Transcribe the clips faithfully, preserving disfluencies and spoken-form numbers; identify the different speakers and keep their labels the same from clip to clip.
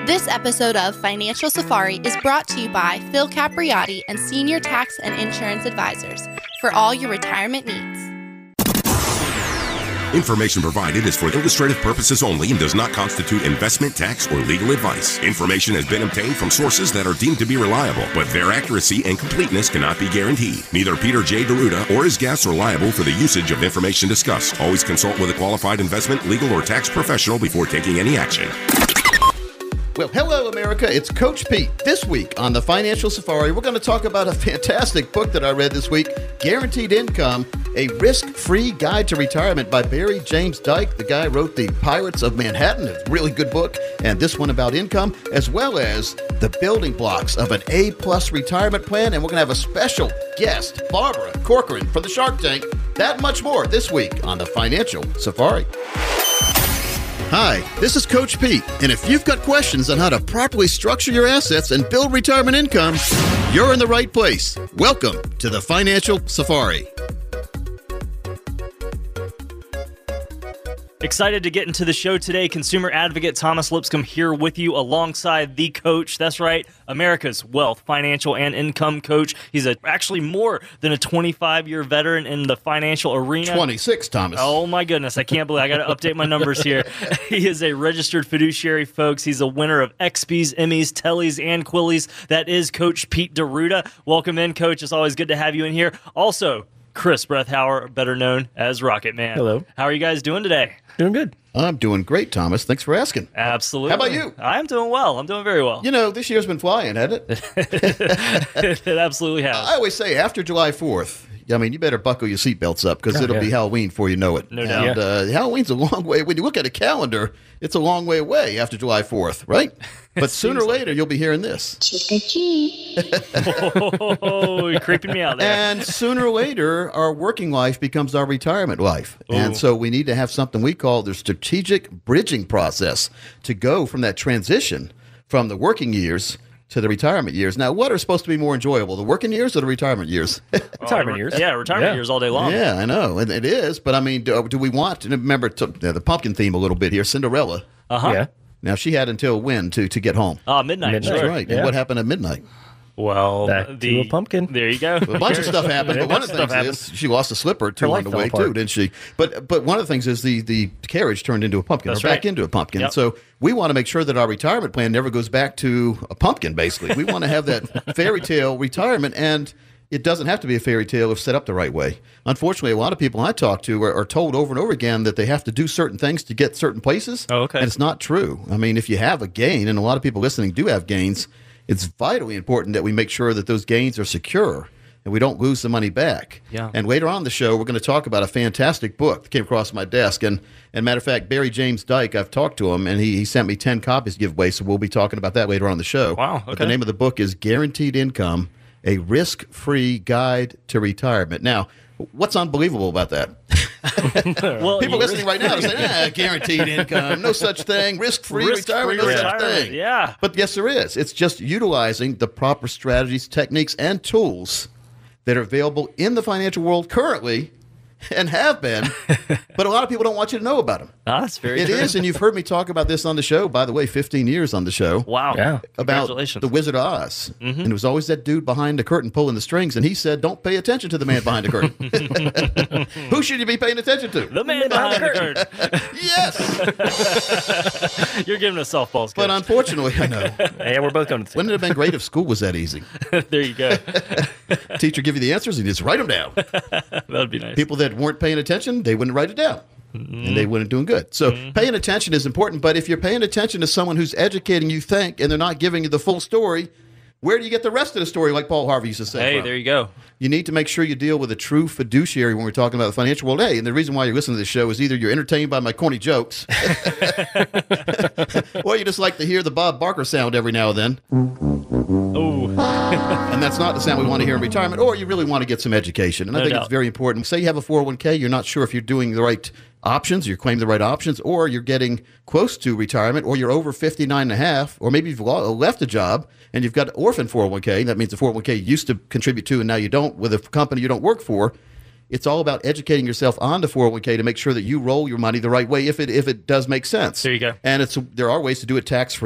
Speaker 1: This episode of Financial Safari is brought to you by Phil Capriotti and Senior Tax and Insurance Advisors for all your retirement needs.
Speaker 2: Information provided is for illustrative purposes only and does not constitute investment, tax, or legal advice. Information has been obtained from sources that are deemed to be reliable, but their accuracy and completeness cannot be guaranteed. Neither Peter J. D'Arruda or his guests are liable for the usage of information discussed. Always consult with a qualified investment, legal, or tax professional before taking any action.
Speaker 3: Well, hello, America. It's Coach Pete. This week on the Financial Safari, we're going to talk about a fantastic book that I read this week, Guaranteed Income, a risk-free guide to retirement by Barry James Dyke. The guy wrote The Pirates of Manhattan, a really good book, and this one about income, as well as the building blocks of an A-plus retirement plan. And we're going to have a special guest, Barbara Corcoran from the Shark Tank. That much more this week on the Financial Safari. Hi, this is Coach Pete, and if you've got questions on how to properly structure your assets and build retirement income, you're in the right place. Welcome to the Financial Safari.
Speaker 4: Excited to get into the show today. Consumer advocate Thomas Lipscomb here with you alongside the coach. That's right, America's wealth, financial, and income coach. He's a, actually more than a twenty-five-year veteran in the financial arena.
Speaker 3: twenty-six, Thomas.
Speaker 4: Oh, my goodness. I can't believe I got to update my numbers here. He is a registered fiduciary, folks. He's a winner of X Ps, Emmys, Tellys, and Quillies. That is Coach Pete D'Arruda. Welcome in, Coach. It's always good to have you in here. Also, Chris Brethauer, better known as Rocket Man.
Speaker 5: Hello.
Speaker 4: How are you guys doing today?
Speaker 5: Doing good.
Speaker 3: I'm doing great, Thomas. Thanks for asking.
Speaker 4: Absolutely.
Speaker 3: How about you?
Speaker 4: I'm doing well. I'm doing very well.
Speaker 3: You know, this year's been flying, hasn't it?
Speaker 4: It absolutely has.
Speaker 3: I always say after July fourth, I mean, you better buckle your seatbelts up because
Speaker 5: Oh,
Speaker 3: it'll
Speaker 5: yeah.
Speaker 3: be Halloween before you know it.
Speaker 4: No
Speaker 3: and,
Speaker 4: doubt.
Speaker 3: Uh, Halloween's a long way. When you look at a calendar, it's a long way away after July fourth, right? But sooner or later, you'll be hearing this.
Speaker 4: Oh, you're creeping me out there.
Speaker 3: And sooner or later, our working life becomes our retirement life.
Speaker 4: Ooh.
Speaker 3: And so we need to have something we call the strategic bridging process to go from that transition from the working years to the retirement years. Now, what are supposed to be more enjoyable, the working years or the retirement years?
Speaker 5: Retirement years.
Speaker 4: Yeah, retirement
Speaker 5: Yeah.
Speaker 4: years all day long.
Speaker 3: Yeah, I know. And it is. But, I mean, do, do we want to remember to, uh, the pumpkin theme a little bit here, Cinderella.
Speaker 4: Uh-huh.
Speaker 5: Yeah.
Speaker 3: Now, she had until when to, to get home?
Speaker 4: Uh, midnight.
Speaker 5: Midnight.
Speaker 3: That's
Speaker 4: Sure.
Speaker 3: right.
Speaker 5: Yeah.
Speaker 3: And what happened at midnight?
Speaker 4: Well,
Speaker 5: Back
Speaker 4: the
Speaker 5: to a pumpkin.
Speaker 4: There you go.
Speaker 3: A bunch of stuff happened,
Speaker 5: Yeah,
Speaker 3: but one of
Speaker 5: bunch
Speaker 3: the
Speaker 5: of
Speaker 3: things
Speaker 5: stuff
Speaker 3: is she lost a slipper or two
Speaker 5: Her
Speaker 3: on
Speaker 5: life
Speaker 3: the
Speaker 5: fell
Speaker 3: way
Speaker 5: apart.
Speaker 3: too, didn't she? But but one of the things is the the carriage turned into a pumpkin,
Speaker 4: That's
Speaker 3: or back
Speaker 4: right.
Speaker 3: into a pumpkin.
Speaker 4: Yep.
Speaker 3: So we want to make sure that our retirement plan never goes back to a pumpkin. Basically, we want to have that fairy tale retirement, and it doesn't have to be a fairy tale if set up the right way. Unfortunately, a lot of people I talk to are, are told over and over again that they have to do certain things to get certain places.
Speaker 4: Oh, okay.
Speaker 3: And it's not true. I mean, if you have a gain, and a lot of people listening do have gains, it's vitally important that we make sure that those gains are secure and we don't lose the money back.
Speaker 4: Yeah.
Speaker 3: And later on in the show, we're going to talk about a fantastic book that came across my desk. And, and matter of fact, Barry James Dyke, I've talked to him, and he, he sent me ten copies to give away, so we'll be talking about that later on in the show.
Speaker 4: Wow,
Speaker 3: But the
Speaker 4: okay.
Speaker 3: name of the book is Guaranteed Income, a risk-free guide to retirement. Now, what's unbelievable about that?
Speaker 4: Well,
Speaker 3: People
Speaker 4: you-
Speaker 3: listening right now are saying, ah, guaranteed income, no such thing, risk-free,
Speaker 4: Risk-free
Speaker 3: retirement, no such
Speaker 4: retirement,
Speaker 3: thing.
Speaker 4: yeah.
Speaker 3: But yes, there is. It's just utilizing the proper strategies, techniques, and tools that are available in the financial world currently and have been, but a lot of people don't want you to know about them.
Speaker 4: Ah, that's very
Speaker 3: It
Speaker 4: true.
Speaker 3: is, and you've heard me talk about this on the show, by the way, fifteen years on the show.
Speaker 4: Wow.
Speaker 5: Yeah.
Speaker 3: About
Speaker 4: Congratulations.
Speaker 3: the Wizard of Oz. And it was always that dude behind the curtain pulling the strings, and he said, don't pay attention to the man behind the curtain. Who should you be paying attention to?
Speaker 4: The man behind the curtain.
Speaker 3: Yes!
Speaker 4: You're giving us softballs,
Speaker 3: But
Speaker 4: coach.
Speaker 3: unfortunately, I know.
Speaker 5: Yeah, we're both going to the
Speaker 3: Wouldn't it have been great if school was that easy?
Speaker 4: There you go.
Speaker 3: Teacher give you the answers, and you just write them down.
Speaker 4: That would be nice.
Speaker 3: People that weren't paying attention, they wouldn't write it down. And they wouldn't doing good. So paying attention is important, but if you're paying attention to someone who's educating you think and they're not giving you the full story, where do you get the rest of the story, like Paul Harvey used to say?
Speaker 4: Hey,
Speaker 3: from?
Speaker 4: there you go.
Speaker 3: You need to make sure you deal with a true fiduciary when we're talking about the financial world. Hey, and the reason why you're listening to this show is either you're entertained by my corny jokes or you just like to hear the Bob Barker sound every now and then.
Speaker 4: Oh,
Speaker 3: And that's not the sound we want to hear in retirement, or you really want to get some education. And I
Speaker 4: No
Speaker 3: think
Speaker 4: doubt.
Speaker 3: it's very important. Say you have a four oh one k, you're not sure if you're doing the right options, you're claiming the right options, or you're getting close to retirement, or you're over fifty-nine and a half, or maybe you've lo- left a job and you've got orphan four oh one k. That means the four oh one k you used to contribute to and now you don't with a company you don't work for. It's all about educating yourself on the four oh one k to make sure that you roll your money the right way if it if it does make sense.
Speaker 4: There you go.
Speaker 3: And it's there are ways to do it tax-free.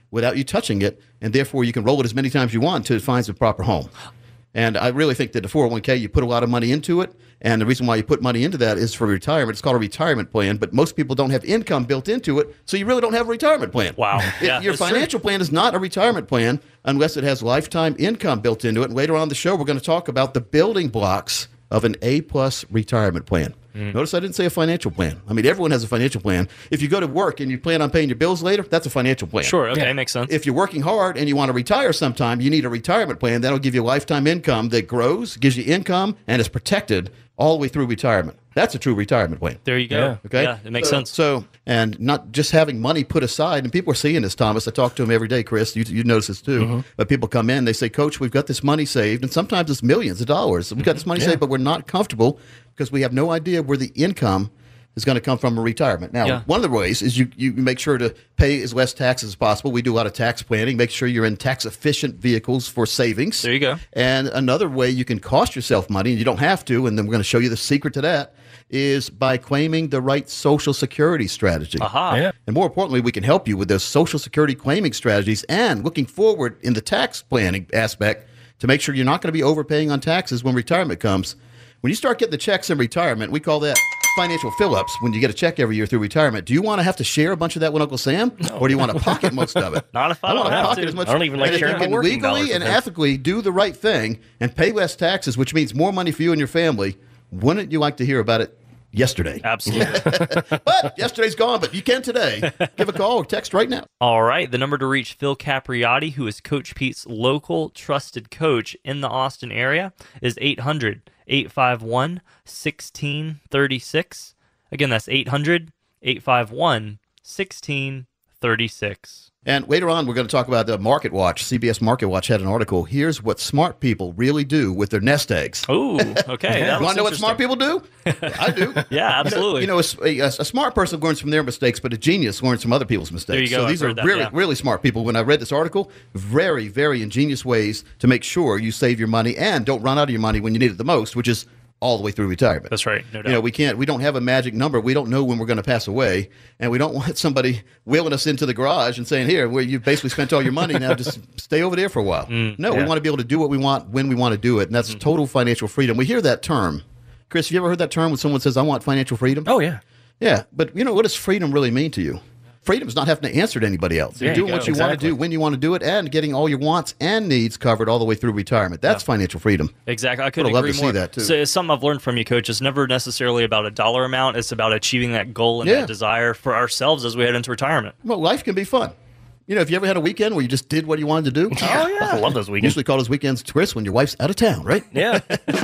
Speaker 3: without you touching it, and therefore you can roll it as many times as you want until it finds a proper home. And I really think that the four oh one k, you put a lot of money into it, and the reason why you put money into that is for retirement. It's called a retirement plan, but most people don't have income built into it, so you really don't have a retirement plan.
Speaker 4: Wow.
Speaker 3: It-
Speaker 4: Yeah,
Speaker 3: your
Speaker 4: that's
Speaker 3: financial plan is not a retirement plan unless it has lifetime income built into it. And later on in the show, we're going to talk about the building blocks of an A-plus retirement plan.
Speaker 4: Mm.
Speaker 3: Notice I didn't say a financial plan. I mean, everyone has a financial plan. If you go to work and you plan on paying your bills later, that's a financial plan.
Speaker 4: Sure. Okay. Makes sense.
Speaker 3: If you're working hard and you want to retire sometime, you need a retirement plan. That'll give you lifetime income that grows, gives you income, and is protected all the way through retirement. That's a true retirement plan.
Speaker 4: There you go.
Speaker 5: Yeah.
Speaker 3: Okay.
Speaker 4: Yeah, it makes
Speaker 3: so,
Speaker 4: sense.
Speaker 3: So, and not just having money put aside, and people are seeing this, Thomas. I talk to them every day, Chris. You, you notice this too.
Speaker 4: Mm-hmm.
Speaker 3: But people come in, they say, Coach, we've got this money saved, and sometimes it's millions of dollars. We've got this money
Speaker 5: Yeah.
Speaker 3: saved, but we're not comfortable because we have no idea where the income is going to come from a retirement. Now,
Speaker 4: Yeah.
Speaker 3: one of the ways is you, you make sure to pay as less taxes as possible. We do a lot of tax planning. Make sure you're in tax-efficient vehicles for savings.
Speaker 4: There you go.
Speaker 3: And another way you can cost yourself money, and you don't have to, and then we're going to show you the secret to that, is by claiming the right Social Security strategy.
Speaker 4: Aha.
Speaker 5: Yeah.
Speaker 3: And more importantly, we can help you with those Social Security claiming strategies and looking forward in the tax planning aspect to make sure you're not going to be overpaying on taxes when retirement comes. When you start getting the checks in retirement, we call that financial fill-ups when you get a check every year through retirement. Do you want to have to share a bunch of that with Uncle Sam? Or do you want to pocket most of it?
Speaker 4: Not if I don't
Speaker 3: want to
Speaker 4: have
Speaker 3: pocket
Speaker 4: to.
Speaker 3: as much.
Speaker 5: I don't even like
Speaker 3: and if
Speaker 5: sharing
Speaker 3: you
Speaker 5: my
Speaker 3: can
Speaker 5: working dollars
Speaker 3: legally
Speaker 5: with
Speaker 3: and
Speaker 5: him.
Speaker 3: ethically do the right thing and pay less taxes, which means more money for you and your family, wouldn't you like to hear about it yesterday?
Speaker 4: Absolutely.
Speaker 3: But yesterday's gone, but you can today. Give a call or text right now.
Speaker 4: All right. The number to reach Phil Capriotti, who is Coach Pete's local trusted coach in the Austin area, is eight hundred, eight five one, one six three six. Again, that's eight hundred, eight five one, one six three six.
Speaker 3: And later on, we're going to talk about the Market Watch. C B S Market Watch had an article. Here's what smart people really do with their nest eggs.
Speaker 4: Ooh, okay. That
Speaker 3: You want
Speaker 4: looks
Speaker 3: to know what smart
Speaker 4: interesting.
Speaker 3: people do? I do.
Speaker 4: Yeah, absolutely.
Speaker 3: You know, you know a, a smart person learns from their mistakes, but a genius learns from other people's mistakes.
Speaker 4: There you go.
Speaker 3: So
Speaker 4: I've
Speaker 3: these are
Speaker 4: heard that,
Speaker 3: really,
Speaker 4: yeah.
Speaker 3: really smart people. When I read this article, very, very ingenious ways to make sure you save your money and don't run out of your money when you need it the most, which is all the way through retirement.
Speaker 4: That's right. No doubt.
Speaker 3: You know, we can't, we don't have a magic number. We don't know when we're going to pass away. And we don't want somebody wheeling us into the garage and saying, here, where you basically spent all your money, now just stay over there for a while. no, we
Speaker 5: yeah.
Speaker 3: want to be able to do what we want when we want to do it. And that's total financial freedom. We hear that term. Chris, have you ever heard that term when someone says, I want financial freedom?
Speaker 5: Oh, yeah.
Speaker 3: Yeah. But, you know, what does freedom really mean to you? Freedom is not having to answer to anybody else. You're
Speaker 5: There you
Speaker 3: doing
Speaker 5: go.
Speaker 3: what you want to
Speaker 5: Exactly.
Speaker 3: do, when you want to do it, and getting all your wants and needs covered all the way through retirement. That's financial freedom.
Speaker 4: Exactly. I couldn't
Speaker 3: Would love
Speaker 4: agree
Speaker 3: to see
Speaker 4: more.
Speaker 3: that, too.
Speaker 4: So it's something I've learned from you, Coach. It's never necessarily about a dollar amount. It's about achieving that goal and
Speaker 3: Yeah.
Speaker 4: that desire for ourselves as we head into retirement.
Speaker 3: Well, life can be fun. You know, if you ever had a weekend where you just did what you wanted to do?
Speaker 5: Oh, yeah. I love those weekends.
Speaker 3: Usually call those weekends, Chris, when your wife's out of town, right?
Speaker 5: Yeah.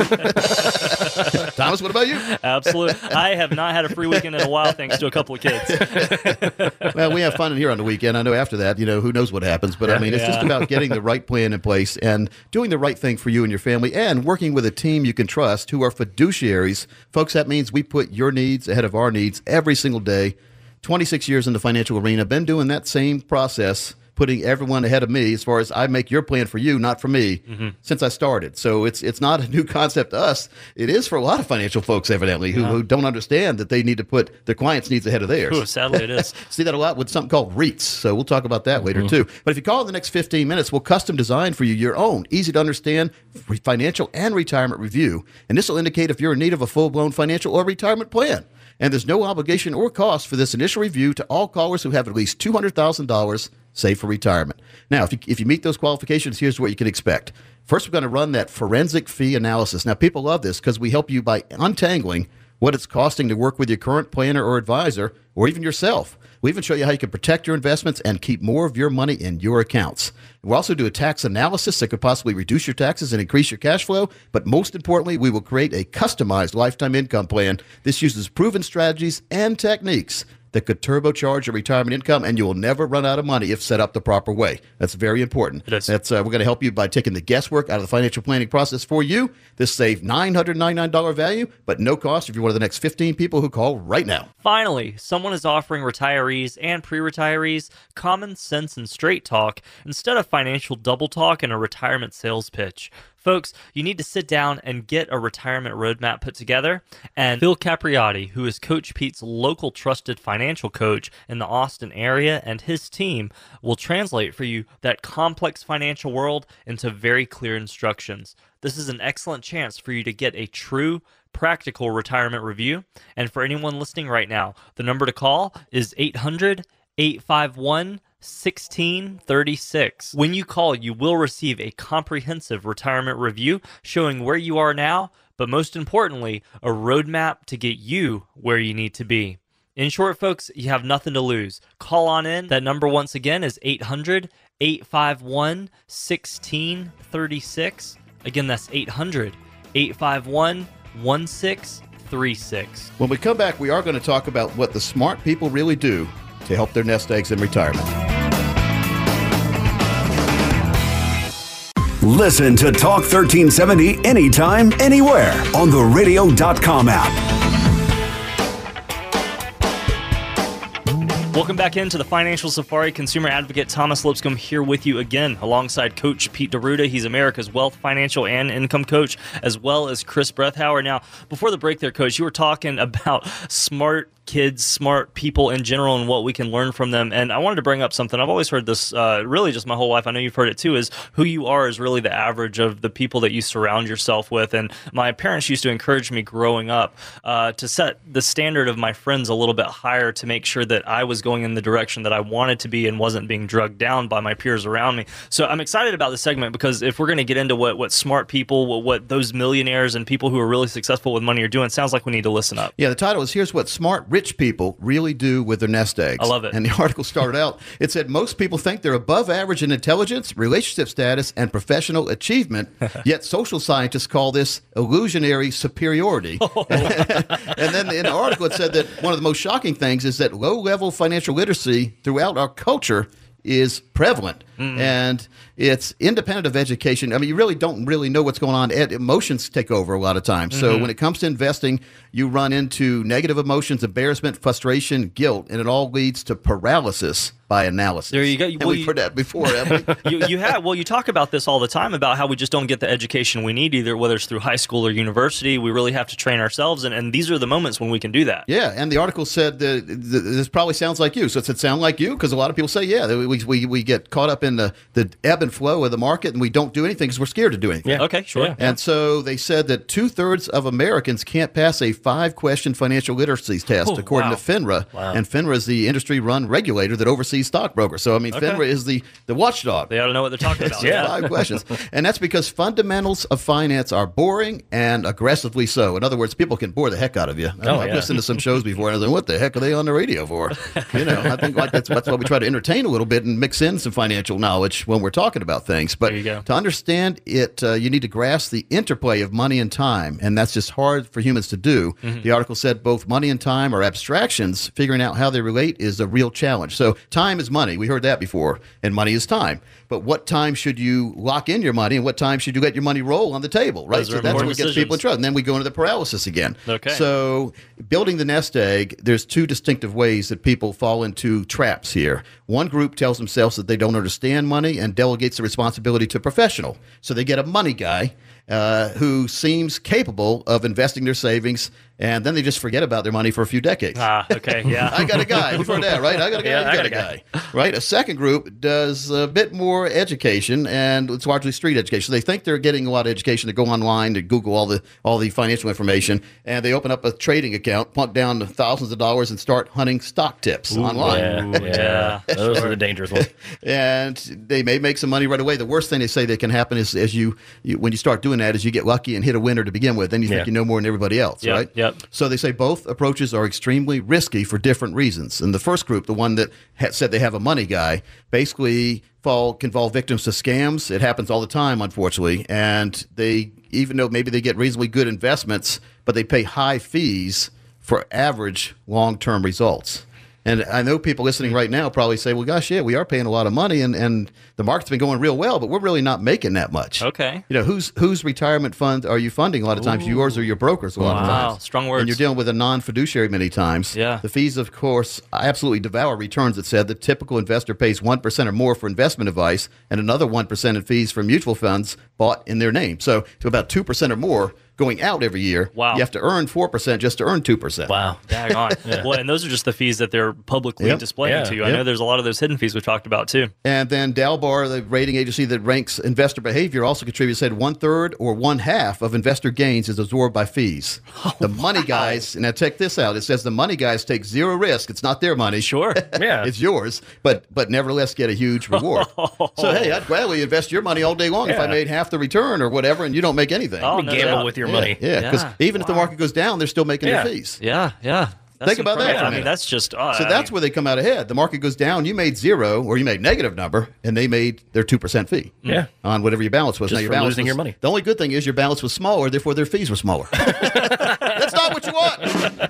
Speaker 3: Thomas, what about you?
Speaker 4: Absolutely. I have not had a free weekend in a while thanks to a couple of kids.
Speaker 3: Well, we have fun in here on the weekend. I know after that, you know, who knows what happens. But I mean, it's just
Speaker 4: Yeah.
Speaker 3: about getting the right plan in place and doing the right thing for you and your family and working with a team you can trust who are fiduciaries. Folks, that means we put your needs ahead of our needs every single day. twenty-six years in the financial arena, been doing that same process, putting everyone ahead of me as far as I make your plan for you, not for me,
Speaker 4: Mm-hmm.
Speaker 3: since I started. So it's it's not a new concept to us. It is for a lot of financial folks, evidently, who, who don't understand that they need to put their clients' needs ahead of theirs.
Speaker 4: Ooh, sadly, it is.
Speaker 3: See that a lot with something called REITs. So we'll talk about that later, too. But if you call in the next fifteen minutes, we'll custom design for you your own easy to understand re- financial and retirement review. And this will indicate if you're in need of a full-blown financial or retirement plan. And there's no obligation or cost for this initial review to all callers who have at least two hundred thousand dollars saved for retirement. Now, if you, if you meet those qualifications, here's what you can expect. First, we're going to run that forensic fee analysis. Now, people love this because we help you by untangling what it's costing to work with your current planner or advisor, or even yourself. We even show you how you can protect your investments and keep more of your money in your accounts. We'll also do a tax analysis that could possibly reduce your taxes and increase your cash flow. But most importantly, we will create a customized lifetime income plan. This uses proven strategies and techniques that could turbocharge your retirement income, and you will never run out of money if set up the proper way. That's very important.
Speaker 4: It is.
Speaker 3: That's uh, we're going to help you by taking the guesswork out of the financial planning process for you. This saves nine hundred ninety-nine dollars value, but no cost if you're one of the next fifteen people who call right now.
Speaker 4: Finally, someone is offering retirees and pre-retirees common sense and straight talk instead of financial double talk and a retirement sales pitch. Folks, you need to sit down and get a retirement roadmap put together. And Phil Capriotti, who is Coach Pete's local trusted financial coach in the Austin area, and his team will translate for you that complex financial world into very clear instructions. This is an excellent chance for you to get a true practical retirement review. And for anyone listening right now, the number to call is eight hundred, eight five one, one six three six. When you call, you will receive a comprehensive retirement review showing where you are now, but most importantly, a roadmap to get you where you need to be. In short, folks, you have nothing to lose. Call on in. That number once again is eight hundred, eight five one, one six three six. Again, that's eight hundred, eight five one, one six three six.
Speaker 3: When we come back, we are going to talk about what the smart people really do to help their nest eggs in retirement.
Speaker 6: Listen to Talk thirteen seventy anytime, anywhere on the radio dot com app.
Speaker 4: Welcome back into the Financial Safari. Consumer advocate Thomas Lipscomb here with you again, alongside Coach Pete D'Arruda. He's America's wealth, financial, and income coach, as well as Chris Brethauer. Now, before the break there, Coach, you were talking about smart kids, smart people in general, and what we can learn from them. And I wanted to bring up something. I've always heard this uh, really just my whole life. I know you've heard it too, is who you are is really the average of the people that you surround yourself with. And my parents used to encourage me growing up uh, to set the standard of my friends a little bit higher to make sure that I was going in the direction that I wanted to be and wasn't being drugged down by my peers around me. So I'm excited about this segment because if we're going to get into what, what smart people, what, what those millionaires and people who are really successful with money are doing, it sounds like we need to listen up.
Speaker 3: Yeah, the title is Here's What Smart Rich People Really Do with Their Nest Eggs.
Speaker 4: I love it.
Speaker 3: And the article started out, it said, most people think they're above average in intelligence, relationship status, and professional achievement, yet social scientists call this illusionary superiority. Oh. And then in the article it said that one of the most shocking things is that low-level financial literacy throughout our culture is prevalent. Mm. And it's independent of education. I mean, you really don't really know what's going on. Ed, emotions take over a lot of times. Mm-hmm. So when it comes to investing, you run into negative emotions, embarrassment, frustration, guilt, and it all leads to paralysis by analysis.
Speaker 4: There you go.
Speaker 3: And
Speaker 4: well,
Speaker 3: we've
Speaker 4: you,
Speaker 3: heard that before, haven't we?
Speaker 4: you, you have. Well, you talk about this all the time about how we just don't get the education we need, either whether it's through high school or university. We really have to train ourselves, and, and these are the moments when we can do that.
Speaker 3: Yeah, and the article said that this probably sounds like you. So does it sound like you? Because a lot of people say, yeah, we, we, we get caught up in the, the ebb and flow of the market, and we don't do anything because we're scared to do anything.
Speaker 4: Yeah. Okay, sure.
Speaker 5: Yeah.
Speaker 3: And so they said that two-thirds of Americans can't pass a five-question financial literacy test,
Speaker 4: Oh,
Speaker 3: according
Speaker 4: wow.
Speaker 3: to FINRA.
Speaker 5: Wow.
Speaker 3: And FINRA is the industry-run regulator that oversees stockbrokers. So, I mean,
Speaker 4: Okay.
Speaker 3: FINRA is the, the watchdog.
Speaker 4: They ought to know what they're talking about.
Speaker 5: Yeah.
Speaker 3: Five questions. And that's because fundamentals of finance are boring and aggressively so. In other words, people can bore the heck out of you.
Speaker 5: Oh,
Speaker 3: I've
Speaker 5: yeah.
Speaker 3: listened to some shows before, and I was like, what the heck are they on the radio for? You know, I think like that's, that's why we try to entertain a little bit and mix in some financial knowledge when we're talking about things. But
Speaker 4: There you go.
Speaker 3: to understand it, uh, you need to grasp the interplay of money and time, and that's just hard for humans to do.
Speaker 4: Mm-hmm.
Speaker 3: The article said both money and time are abstractions. Figuring out how they relate is a real challenge. So time is money. We heard that before, and money is time. But what time should you lock in your money, and what time should you let your money roll on the table, right?
Speaker 4: Those are
Speaker 3: So that's what
Speaker 4: important
Speaker 3: gets people in
Speaker 4: decisions.
Speaker 3: trouble. And then we go into the paralysis again.
Speaker 4: Okay.
Speaker 3: So building the nest egg, there's two distinctive ways that people fall into traps here. One group tells themselves that they don't understand money and delegates the responsibility to a professional. So they get a money guy uh, who seems capable of investing their savings, and then they just forget about their money for a few decades.
Speaker 4: Ah, okay, yeah.
Speaker 3: I got a guy. We've heard that, right? I got a guy.
Speaker 4: Yeah,
Speaker 3: you
Speaker 4: I
Speaker 3: got,
Speaker 4: got
Speaker 3: a guy. Right? A second group does a bit more education, and it's largely street education. So they think they're getting a lot of education. They go online, they Google all the all the financial information, and they open up a trading account, plunk down thousands of dollars, and start hunting stock tips online.
Speaker 5: Yeah,
Speaker 4: Ooh,
Speaker 5: yeah.
Speaker 4: yeah.
Speaker 5: Those are the dangerous ones.
Speaker 3: And they may make some money right away. The worst thing they say that can happen is as you, you when you start doing that is you get lucky and hit a winner to begin with. Then you think
Speaker 5: Yeah.
Speaker 3: you know more than everybody else,
Speaker 4: Yep,
Speaker 3: right?
Speaker 4: yep.
Speaker 3: So they say both approaches are extremely risky for different reasons. And the first group, the one that ha- said they have a money guy, basically fall can fall victims to scams. It happens all the time, unfortunately. And they, even though maybe they get reasonably good investments, but they pay high fees for average long-term results. And I know people listening right now probably say, well, gosh, yeah, we are paying a lot of money and, and the market's been going real well, but we're really not making that much.
Speaker 4: Okay.
Speaker 3: You know, whose whose retirement fund are you funding a lot of times?
Speaker 4: Ooh.
Speaker 3: Yours or your broker's a lot of
Speaker 4: Wow,
Speaker 3: times.
Speaker 4: strong words.
Speaker 3: And you're dealing with a non-fiduciary many times.
Speaker 4: Yeah.
Speaker 3: The fees, of course, absolutely devour returns. It said the typical investor pays one percent or more for investment advice and another one percent in fees for mutual funds bought in their name. So to about two percent or more going out every year.
Speaker 4: Wow.
Speaker 3: You have to earn four percent just to earn two percent.
Speaker 5: Wow.
Speaker 4: Daggone. yeah. Well, and those are just the fees that they're publicly
Speaker 3: Yep.
Speaker 4: displaying
Speaker 5: Yeah.
Speaker 4: to you. I
Speaker 3: Yep.
Speaker 4: know there's a lot of those hidden fees we've talked about too.
Speaker 3: And then Dalbar, the rating agency that ranks investor behavior, also contributes, said one third or one half of investor gains is absorbed by fees.
Speaker 4: Oh,
Speaker 3: the money guys, and now check this out. It says the money guys take zero risk. It's not their money.
Speaker 4: Sure.
Speaker 5: Yeah.
Speaker 3: It's yours, but but nevertheless get a huge reward. So, hey, I'd gladly invest your money all day long if I
Speaker 5: Yeah.
Speaker 3: made half the return or whatever, and you don't make anything.
Speaker 4: Oh,
Speaker 5: You
Speaker 4: no
Speaker 5: gamble
Speaker 4: doubt.
Speaker 5: with your
Speaker 3: yeah,
Speaker 5: money.
Speaker 3: Yeah, because
Speaker 4: Yeah.
Speaker 3: even if the
Speaker 4: Wow.
Speaker 3: market goes down, they're still making
Speaker 5: Yeah.
Speaker 3: their fees.
Speaker 4: Yeah, yeah. That's
Speaker 3: Think about that
Speaker 4: incredible.
Speaker 3: for a
Speaker 4: I mean,
Speaker 3: minute.
Speaker 4: that's just. Uh,
Speaker 3: So
Speaker 4: I
Speaker 3: that's
Speaker 4: mean,
Speaker 3: where they come out ahead. The market goes down, you made zero or you made negative number, and they made their two percent fee
Speaker 5: Yeah.
Speaker 3: on whatever your balance was.
Speaker 5: Just
Speaker 3: now, your
Speaker 5: for
Speaker 3: balance
Speaker 5: losing
Speaker 3: was-
Speaker 5: your money.
Speaker 3: The only good thing is your balance was smaller, therefore their fees were smaller. That's not what you want.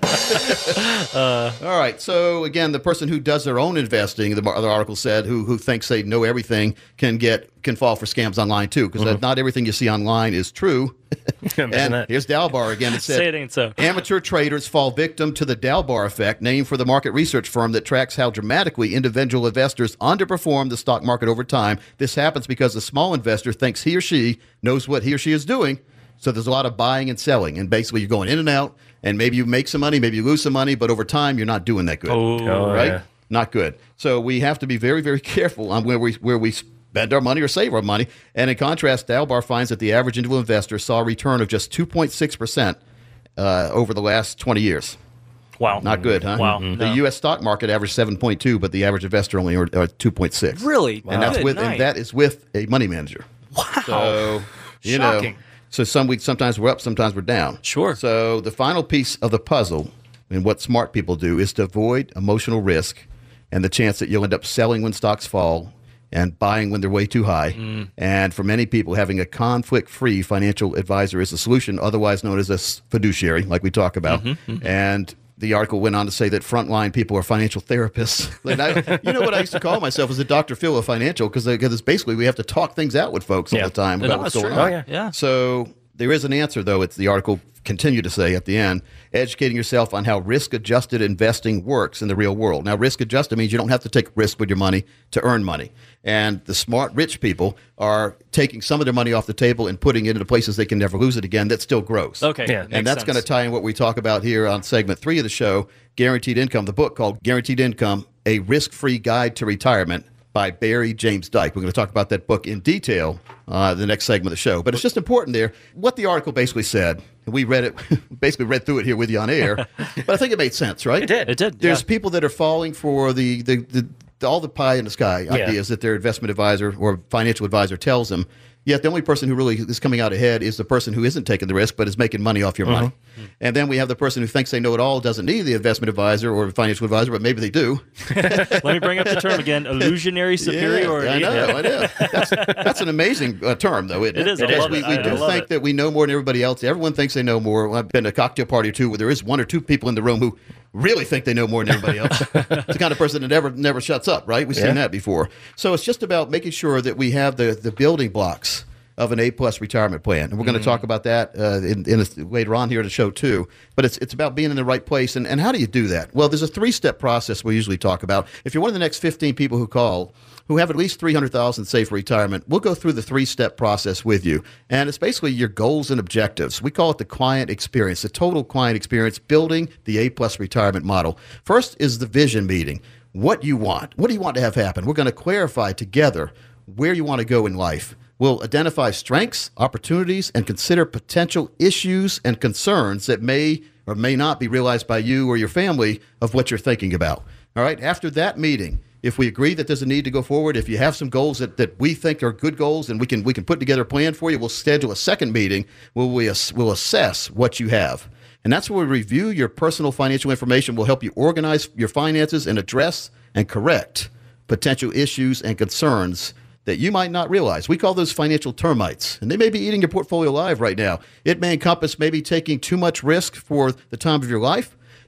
Speaker 4: Uh,
Speaker 3: All right. So, again, the person who does their own investing, the, the article said, who who thinks they know everything can get can fall for scams online, too, because
Speaker 5: Mm-hmm.
Speaker 3: not everything you see online is true.
Speaker 5: Imagine
Speaker 3: And
Speaker 5: that.
Speaker 3: here's Dalbar again. It said,
Speaker 4: say it ain't so.
Speaker 3: amateur traders fall victim to the Dalbar effect, named for the market research firm that tracks how dramatically individual investors underperform the stock market over time. This happens because the small investor thinks he or she knows what he or she is doing. So there's a lot of buying and selling. And basically, you're going in and out, and maybe you make some money, maybe you lose some money, but over time, you're not doing that good.
Speaker 5: Oh,
Speaker 3: right?
Speaker 5: yeah.
Speaker 3: Not good. So we have to be very, very careful on where we where we spend our money or save our money. And in contrast, Dalbar finds that the average individual investor saw a return of just two point six percent uh, over the last twenty years.
Speaker 4: Wow.
Speaker 3: Not good, huh?
Speaker 4: Wow.
Speaker 3: The
Speaker 4: No.
Speaker 3: U S stock market averaged seven point two, but the average investor only earned uh, two point six.
Speaker 4: Really?
Speaker 3: And that's
Speaker 4: Good
Speaker 3: with
Speaker 4: night.
Speaker 3: and that is with a money manager.
Speaker 4: Wow.
Speaker 3: So, you
Speaker 4: Shocking.
Speaker 3: know, so some weeks, sometimes we're up, sometimes we're down.
Speaker 4: Sure.
Speaker 3: So the final piece of the puzzle, and what smart people do, is to avoid emotional risk and the chance that you'll end up selling when stocks fall and buying when they're way too high.
Speaker 4: Mm.
Speaker 3: And for many people, having a conflict-free financial advisor is a solution, otherwise known as a fiduciary, like we talk about.
Speaker 4: Mm-hmm,
Speaker 3: And the article went on to say that frontline people are financial therapists. And I, you know what I used to call myself as a Doctor Phil of financial, because it's basically we have to talk things out with folks all
Speaker 5: Yeah.
Speaker 3: the time
Speaker 4: No,
Speaker 3: about what's
Speaker 4: that's
Speaker 3: going
Speaker 4: true.
Speaker 3: on.
Speaker 5: Oh, yeah.
Speaker 4: Yeah.
Speaker 3: So there is an answer, though. It's the article continued to say at the end, educating yourself on how risk-adjusted investing works in the real world. Now, risk-adjusted means you don't have to take risk with your money to earn money. And the smart, rich people are taking some of their money off the table and putting it into places they can never lose it again that still grows.
Speaker 4: Okay.
Speaker 5: Yeah.
Speaker 4: makes
Speaker 3: And that's
Speaker 4: sense.
Speaker 3: going to tie in what we talk about here on segment three of the show, Guaranteed Income, the book called Guaranteed Income, A Risk-Free Guide to Retirement by Barry James Dyke. We're going to talk about that book in detail uh, the next segment of the show. But it's just important there. What the article basically said, and we read it, basically read through it here with you on air, but I think it made sense, right?
Speaker 5: It did.
Speaker 4: It did.
Speaker 3: There's
Speaker 4: yeah.
Speaker 3: people that are falling for the, the, the, the all the pie in the sky ideas that their investment advisor or financial advisor tells them. Yet the only person who really is coming out ahead is the person who isn't taking the risk but is making money off your money. And then we have the person who thinks they know it all, doesn't need the investment advisor or financial advisor, but maybe they do.
Speaker 4: Let me bring up the term again: illusionary superiority.
Speaker 3: Yeah, I know, I know. That's, that's an amazing uh, term, though, isn't it?
Speaker 4: It is. I
Speaker 3: Because
Speaker 4: love
Speaker 3: we,
Speaker 4: it.
Speaker 3: we
Speaker 4: I-
Speaker 3: do
Speaker 4: I love
Speaker 3: think
Speaker 4: it.
Speaker 3: that we know more than everybody else. Everyone thinks they know more. I've been to a cocktail party or two where there is one or two people in the room who really think they know more than everybody else. It's the kind of person that never never shuts up, right? We've
Speaker 5: Yeah.
Speaker 3: seen that before. So it's just about making sure that we have the, the building blocks of an A-plus retirement plan. And we're going to talk about that uh, in, in a, later on here in the show, too. But it's it's about being in the right place. And, and how do you do that? Well, there's a three-step process we usually talk about. If you're one of the next fifteen people who call who have at least three hundred thousand dollars saved for retirement, we'll go through the three-step process with you. And it's basically your goals and objectives. We call it the client experience, the total client experience, building the A-plus retirement model. First is the vision meeting. What you want. What do you want to have happen? We're going to clarify together where you want to go in life. We'll identify strengths, opportunities, and consider potential issues and concerns that may or may not be realized by you or your family of what you're thinking about. All right. After that meeting, if we agree that there's a need to go forward, if you have some goals that, that we think are good goals and we can we can put together a plan for you, we'll schedule a second meeting where we ass- we'll assess what you have. And that's where we review your personal financial information. We'll help you organize your finances and address and correct potential issues and concerns that you might not realize. We call those financial termites, and they may be eating your portfolio alive right now. It may encompass maybe taking too much risk for the time of your life.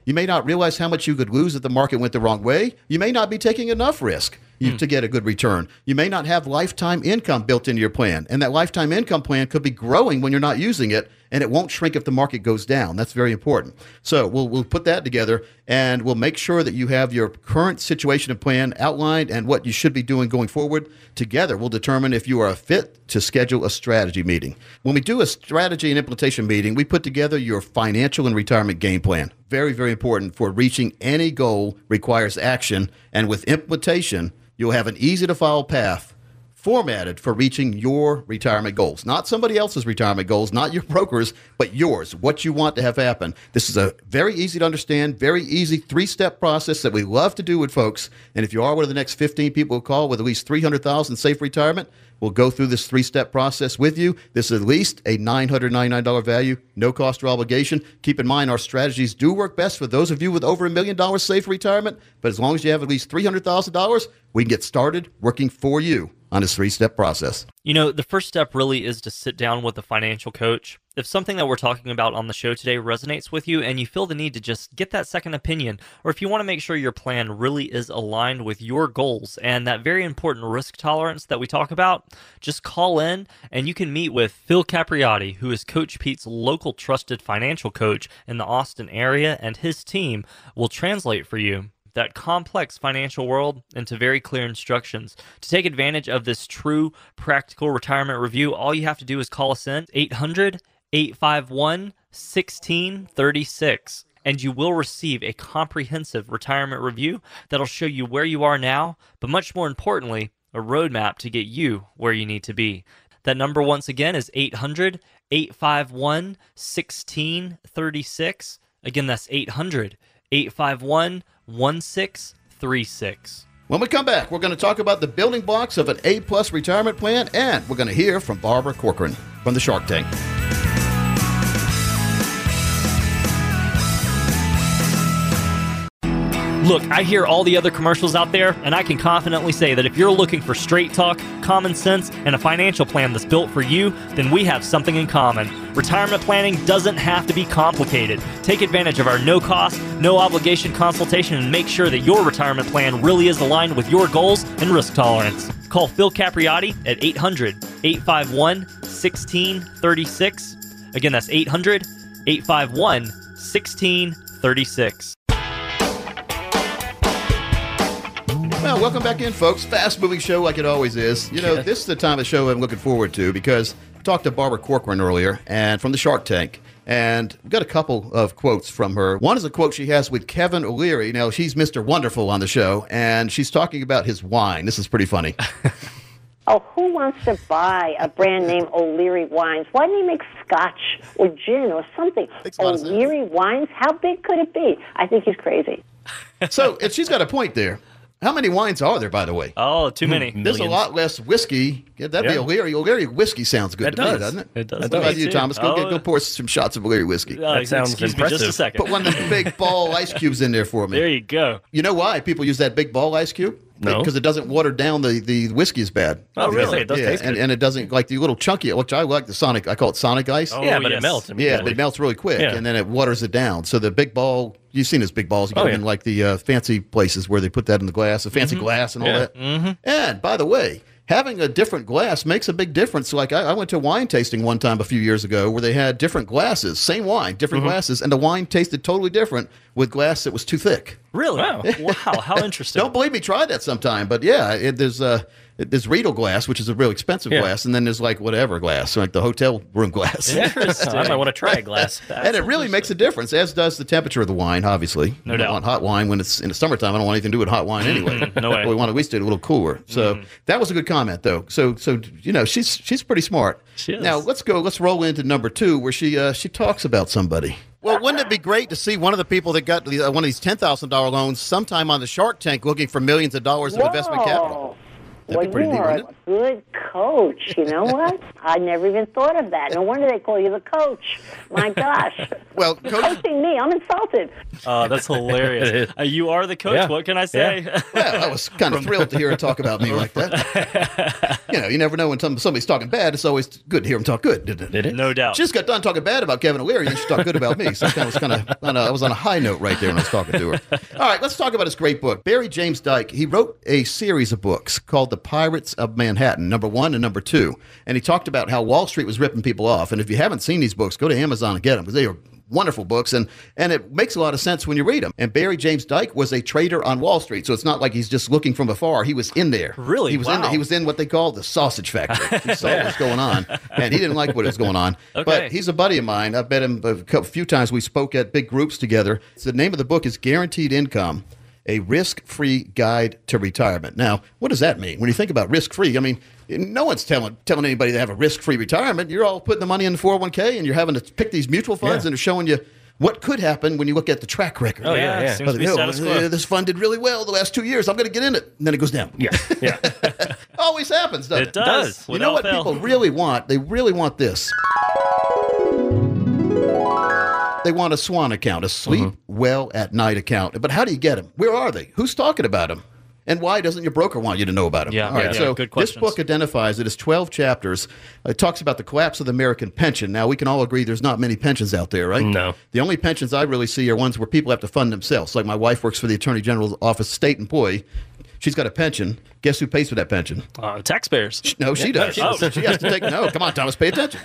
Speaker 3: You may not realize how much you could lose if the market went the wrong way. You may not be taking enough risk you, hmm. to get a good return. You may not have lifetime income built into your plan, and that lifetime income plan could be growing when you're not using it, and it won't shrink if the market goes down. That's very important. So we'll we'll put that together, and we'll make sure that you have your current situation and plan outlined and what you should be doing going forward. Together, we'll determine if you are a fit to schedule a strategy meeting. When we do a strategy and implementation meeting, we put together your financial and retirement game plan. Very, very important for reaching any goal requires action, and with implementation, you'll have an easy-to-follow path formatted for reaching your retirement goals. Not somebody else's retirement goals, not your broker's, but yours, what you want to have happen. This is a very easy to understand, very easy three-step process that we love to do with folks. And if you are one of the next fifteen people who call with at least three hundred thousand dollars safe retirement, we'll go through this three-step process with you. This is at least a nine hundred ninety-nine dollars value, no cost or obligation. Keep in mind, our strategies do work best for those of you with over a million dollars safe retirement, but as long as you have at least three hundred thousand dollars, we can get started working for you on this three-step process.
Speaker 4: You know, the first step really is to sit down with a financial coach. If something that we're talking about on the show today resonates with you and you feel the need to just get that second opinion, or if you want to make sure your plan really is aligned with your goals and that very important risk tolerance that we talk about, just call in and you can meet with Phil Capriotti, who is Coach Pete's local trusted financial coach in the Austin area, and his team will translate for you that complex financial world into very clear instructions. To take advantage of this true practical retirement review, all you have to do is call us in, eight hundred, eight five one, one six three six, and you will receive a comprehensive retirement review that'll show you where you are now, but much more importantly, a roadmap to get you where you need to be. That number once again is eight hundred, eight five one, one six three six. Again, that's eight hundred, eight five one, one six three six.
Speaker 3: When we come back, we're going to talk about the building blocks of an A-plus retirement plan, and we're going to hear from Barbara Corcoran from the Shark Tank.
Speaker 4: Look, I hear all the other commercials out there, and I can confidently say that if you're looking for straight talk, common sense, and a financial plan that's built for you, then we have something in common. Retirement planning doesn't have to be complicated. Take advantage of our no-cost, no-obligation consultation and make sure that your retirement plan really is aligned with your goals and risk tolerance. Call Phil Capriotti at eight hundred, eight five one, one six three six. Again, that's eight hundred, eight five one, one six three six.
Speaker 3: Well, welcome back in, folks. Fast-moving show like it always is. You know, yeah. This is the time of the show I'm looking forward to because I talked to Barbara Corcoran earlier and from the Shark Tank, and we've got a couple of quotes from her. One is a quote she has with Kevin O'Leary. Now, she's Mister Wonderful on the show, and she's talking about his wine. This is pretty funny.
Speaker 7: Oh, who wants to buy a brand name O'Leary Wines? Why didn't he make scotch or gin or something? O'Leary Wines? How big could it be? I think he's crazy.
Speaker 3: So, and she's got a point there. How many wines are there, by the way?
Speaker 4: Oh, too many.
Speaker 3: Mm, There's a lot less whiskey. Yeah, that'd
Speaker 5: yeah.
Speaker 3: be O'Leary. O'Leary whiskey sounds good
Speaker 5: that
Speaker 3: to
Speaker 5: does.
Speaker 3: me, doesn't it?
Speaker 4: It does.
Speaker 3: What about you,
Speaker 4: too.
Speaker 3: Thomas? Go,
Speaker 4: oh.
Speaker 3: get, go pour some shots of O'Leary whiskey.
Speaker 4: Uh,
Speaker 5: that sounds
Speaker 4: excuse
Speaker 5: impressive.
Speaker 4: me just a second.
Speaker 3: Put one of the big ball ice cubes in there for me.
Speaker 4: There you go.
Speaker 3: You know why people use that big ball ice cube?
Speaker 5: No.
Speaker 3: Because it doesn't water down the, the whiskey as bad.
Speaker 5: Oh, really? It does
Speaker 3: yeah,
Speaker 5: taste
Speaker 3: and,
Speaker 5: good.
Speaker 3: and it doesn't, like the little chunky, which I like the Sonic, I call it Sonic Ice.
Speaker 4: Oh,
Speaker 5: yeah, but
Speaker 4: yes.
Speaker 5: it melts
Speaker 3: Yeah,
Speaker 5: immediately.
Speaker 3: but it melts really quick,
Speaker 5: Yeah.
Speaker 3: and then it waters it down. So the big ball, you've seen those big balls. You get
Speaker 5: Oh,
Speaker 3: them
Speaker 5: yeah.
Speaker 3: in like the uh, fancy places where they put that in the glass, the fancy glass and all
Speaker 5: Yeah.
Speaker 3: that. Mm-hmm. And by the way, having a different glass makes a big difference. Like I, I went to a wine tasting one time a few years ago where they had different glasses, same wine, different
Speaker 5: Mm-hmm.
Speaker 3: glasses, and the wine tasted totally different with glass that was too thick.
Speaker 4: Really?
Speaker 5: Wow.
Speaker 4: Wow, how interesting.
Speaker 3: Don't believe me, try that sometime. But yeah, it, there's uh, it, there's Riedel glass, which is a real expensive
Speaker 5: Yeah.
Speaker 3: glass, and then there's like whatever glass, like the hotel room glass.
Speaker 4: Interesting.
Speaker 5: I might want to try a glass.
Speaker 3: And it really makes a difference, as does the temperature of the wine, obviously.
Speaker 4: No
Speaker 3: You don't
Speaker 4: doubt.
Speaker 3: want hot wine when it's in the summertime. I don't want anything to do with hot wine anyway.
Speaker 4: No way.
Speaker 3: We want to at least do it a little cooler. So that was a good comment, though. So, so you know, she's she's pretty smart.
Speaker 4: She is.
Speaker 3: Now, let's go, let's roll into number two, where she uh, she talks about somebody. Well, wouldn't it be great to see one of the people that got the, uh, one of these ten thousand dollars loans sometime on the Shark Tank looking for millions of dollars of investment capital? That'd
Speaker 7: Well,
Speaker 3: be pretty
Speaker 7: you
Speaker 3: neat,
Speaker 7: are
Speaker 3: wouldn't
Speaker 7: a good coach. You know what? I never even thought of that. No wonder they call you the coach. My gosh.
Speaker 3: Well,
Speaker 7: You're
Speaker 3: Coach,
Speaker 7: coaching me. I'm insulted.
Speaker 4: Oh, that's hilarious. Uh, you are the coach.
Speaker 5: Yeah.
Speaker 4: What can I say?
Speaker 5: Yeah.
Speaker 3: well, I was kind of thrilled to hear her talk about me like that. You know, you never know when some, somebody's talking bad. It's always good to hear them talk good. Didn't it?
Speaker 5: Did it?
Speaker 4: No doubt.
Speaker 3: She just got done talking bad about Kevin O'Leary, and she talked good about me. So I kind of was kind of on a, I was on a high note right there when I was talking to her. All right, let's talk about his great book. Barry James Dyke, he wrote a series of books called The Pirates of Manhattan, number one and number two. And he talked about how Wall Street was ripping people off. And if you haven't seen these books, go to Amazon and get them because they are wonderful books, and and it makes a lot of sense when you read them. And Barry James Dyke was a trader on Wall Street, so it's not like he's just looking from afar. He was in there.
Speaker 4: Really?
Speaker 3: He was
Speaker 4: Wow.
Speaker 3: in. He was in what they call the sausage factory. He saw what was going on, and he didn't like what was going on.
Speaker 4: Okay.
Speaker 3: But he's a buddy of mine. I've met him a couple, few times. We spoke at big groups together. So the name of the book is Guaranteed Income: A Risk-Free Guide to Retirement. Now, what does that mean? When you think about risk-free, I mean, no one's telling telling anybody to have a risk-free retirement. You're all putting the money in the four oh one k, and you're having to pick these mutual funds,
Speaker 5: Yeah.
Speaker 3: and they're showing you what could happen when you look at the track record.
Speaker 5: Oh, yeah, yeah.
Speaker 4: Seems to be
Speaker 3: Oh,
Speaker 4: status quo.
Speaker 3: uh, this fund did really well the last two years. I'm going to get in it. And then it goes down.
Speaker 5: Yeah. Yeah.
Speaker 3: Always happens, doesn't it?
Speaker 4: It does.
Speaker 5: does.
Speaker 3: You know what
Speaker 4: without fail.
Speaker 3: people really want? They really want this. They want a SWAN account, a sleep well at night account. But how do you get them? Where are they? Who's talking about them? And why doesn't your broker want you to know about them?
Speaker 4: Yeah,
Speaker 3: All right,
Speaker 4: yeah,
Speaker 3: so
Speaker 4: good
Speaker 3: this
Speaker 4: questions.
Speaker 3: book identifies it as twelve chapters. It talks about the collapse of the American pension. Now, we can all agree there's not many pensions out there, right?
Speaker 5: No.
Speaker 3: The only pensions I really see are ones where people have to fund themselves. Like my wife works for the Attorney General's office, state employee. She's got a pension. Guess who pays for that pension?
Speaker 4: Uh, taxpayers.
Speaker 3: No, she does.
Speaker 4: Oh.
Speaker 3: She has to take, no, come on, Thomas, pay attention.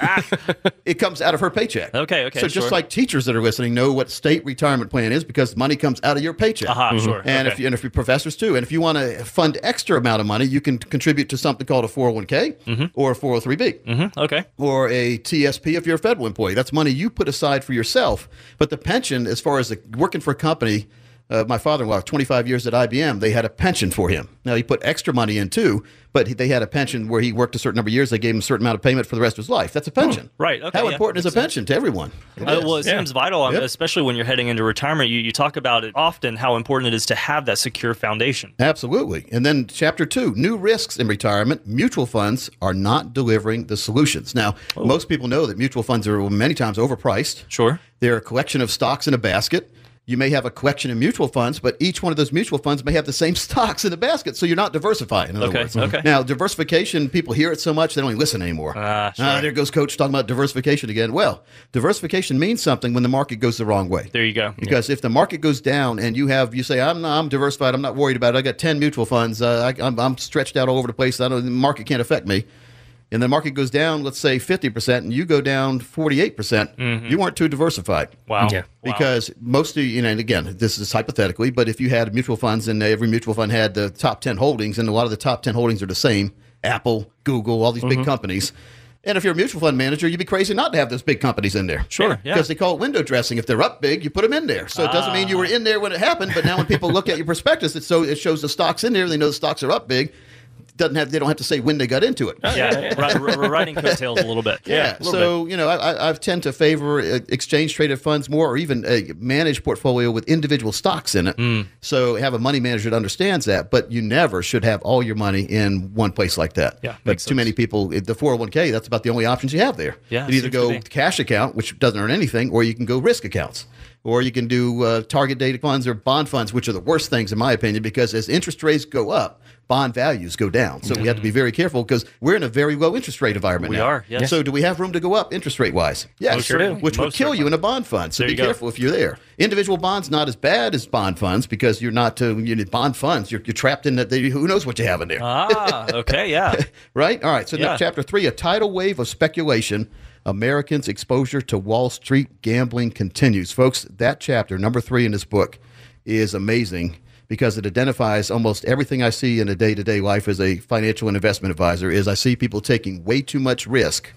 Speaker 3: It comes out of her paycheck.
Speaker 4: Okay, okay,
Speaker 3: So just
Speaker 4: sure.
Speaker 3: like teachers that are listening know what state retirement plan is because money comes out of your paycheck.
Speaker 4: Aha, sure.
Speaker 3: And
Speaker 4: okay.
Speaker 3: if you, and if you're professors too, and if you want to fund extra amount of money, you can contribute to something called a four oh one k or a four oh three b
Speaker 4: Mhm, okay.
Speaker 3: or a T S P if you're a federal employee. That's money you put aside for yourself. But the pension, as far as the, working for a company, uh, my father-in-law, twenty-five years at I B M, they had a pension for him. Now, he put extra money in too, but he, they had a pension where he worked a certain number of years. They gave him a certain amount of payment for the rest of his life. That's a pension.
Speaker 4: right, okay,
Speaker 3: How
Speaker 4: yeah,
Speaker 3: important is a pension to everyone? It
Speaker 4: Uh,
Speaker 3: is.
Speaker 4: well, it
Speaker 5: Yeah.
Speaker 4: seems vital, um,
Speaker 3: Yep.
Speaker 4: especially when you're heading into retirement. You, you talk about it often, how important it is to have that secure foundation.
Speaker 3: Absolutely. And then chapter two, new risks in retirement. Mutual funds are not delivering the solutions. Now, most people know that mutual funds are many times overpriced.
Speaker 4: Sure.
Speaker 3: They're a collection of stocks in a basket. You may have a collection of mutual funds, but each one of those mutual funds may have the same stocks in the basket, so you're not diversifying. In other
Speaker 4: Okay,
Speaker 3: words.
Speaker 4: okay.
Speaker 3: Now, diversification, people hear it so much they don't even listen anymore.
Speaker 4: Ah, sure.
Speaker 3: Ah, there goes Coach talking about diversification again. Well, diversification means something when the market goes the wrong way.
Speaker 4: There you go.
Speaker 3: Because if the market goes down and you have, you say, I'm I'm diversified, I'm not worried about it. I got ten mutual funds. Uh, I, I'm, I'm stretched out all over the place. I don't, the market can't affect me. And the market goes down, let's say fifty percent, and you go down forty-eight percent. You weren't too diversified.
Speaker 4: Wow.
Speaker 5: Yeah.
Speaker 4: Wow.
Speaker 3: Because most of you know, and again, this is hypothetically, but if you had mutual funds and every mutual fund had the top ten holdings, and a lot of the top ten holdings are the same, Apple, Google, all these big companies. And if you're a mutual fund manager, you'd be crazy not to have those big companies in there.
Speaker 4: Sure, yeah.
Speaker 3: Because they call it window dressing. If they're up big, you put them in there. So it doesn't mean you were in there when it happened, but now when people look at your prospectus, it, so it shows the stocks in there, they know the stocks are up big. Doesn't have, they don't have to say when they got into it.
Speaker 4: yeah, ri- ri- we're riding coattails a little bit.
Speaker 3: Yeah,
Speaker 4: a little
Speaker 3: so you know, I, I tend to favor uh, exchange traded funds more, or even a managed portfolio with individual stocks in it.
Speaker 4: Mm.
Speaker 3: So have a money manager that understands that, but you never should have all your money in one place like that.
Speaker 4: Yeah,
Speaker 3: but
Speaker 4: makes
Speaker 3: too many people, the four oh one k, that's about the only options you have there.
Speaker 4: Yeah,
Speaker 3: you either
Speaker 4: seems
Speaker 3: go
Speaker 4: to be.
Speaker 3: cash account, which doesn't earn anything, or you can go risk accounts. Or you can do uh, target date funds or bond funds, which are the worst things in my opinion, because as interest rates go up, bond values go down. So we have to be very careful because we're in a very low interest rate environment
Speaker 4: We
Speaker 3: now.
Speaker 4: are, yes.
Speaker 3: So do we have room to go up interest rate wise? Yes,
Speaker 4: Most certainly.
Speaker 3: which would
Speaker 4: Most
Speaker 3: kill you
Speaker 4: certainly.
Speaker 3: in a bond fund. So
Speaker 4: There
Speaker 3: be
Speaker 4: you go.
Speaker 3: careful if you're there. Individual bonds not as bad as bond funds because you're not uh, you need bond funds. You're, you're trapped in that. They, who knows what you have in there,
Speaker 4: Ah, okay, yeah.
Speaker 3: right? All right. So
Speaker 4: Yeah.
Speaker 3: now chapter three, a tidal wave of speculation. Americans' exposure to Wall Street gambling continues. Folks, that chapter, number three in this book, is amazing because it identifies almost everything I see in a day-to-day life as a financial and investment advisor is I see people taking way too much risk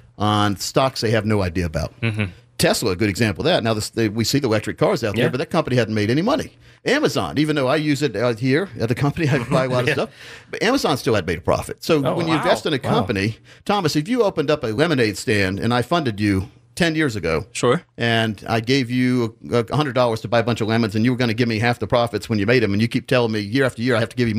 Speaker 3: on stocks they have no idea about.
Speaker 4: Mm-hmm.
Speaker 3: Tesla, a good example of that. Now, this, they, we see the electric cars out there,
Speaker 5: Yeah.
Speaker 3: but that company hadn't made any money. Amazon, even though I use it out here at the company, I buy a lot of stuff, but Amazon still had made a profit. So
Speaker 5: Oh,
Speaker 3: when you
Speaker 5: wow.
Speaker 3: invest in a
Speaker 5: Wow.
Speaker 3: company, Thomas, if you opened up a lemonade stand and I funded you ten years ago,
Speaker 4: Sure.
Speaker 3: and I gave you a hundred dollars to buy a bunch of lemons, and you were going to give me half the profits when you made them, and you keep telling me year after year I have to give you more